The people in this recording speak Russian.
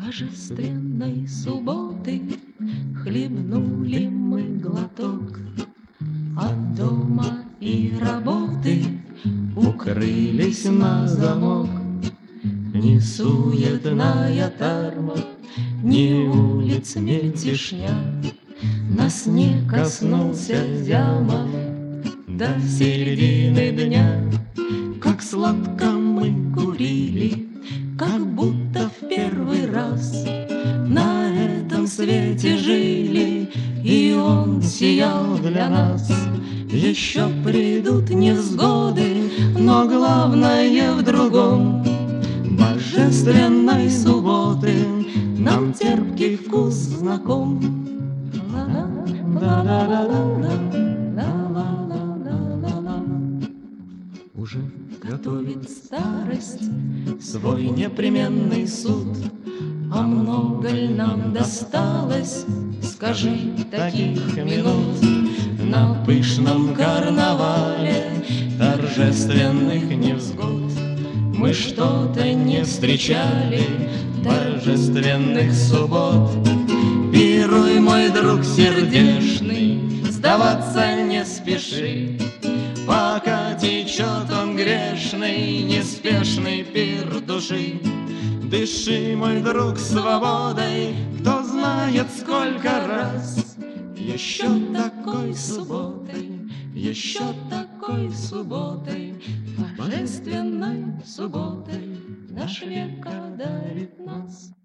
Божественной субботы хлебнули мы глоток. От дома и работы укрылись на замок. Ни суетная тарма, ни улиц мельтешня нас не коснулся зяма до середины дня. Как сладко мы курили, как будто в первый раз на этом свете жили, и он сиял для нас. Еще придут невзгоды, но главное в другом. Божественной субботы нам терпкий вкус знаком. Уже готовит старость свой непременный суд. А много ль нам досталось, скажи, таких минут на пышном карнавале торжественных невзгод? Мы что-то не встречали торжественных суббот. Пируй, мой друг сердечный, сдаваться не спеши, пока течет он грешный, неспешный пир души. Дыши, мой друг, свободой, кто знает сколько раз. Еще такой субботой, еще такой субботой, божественной субботой наш век одарит нас.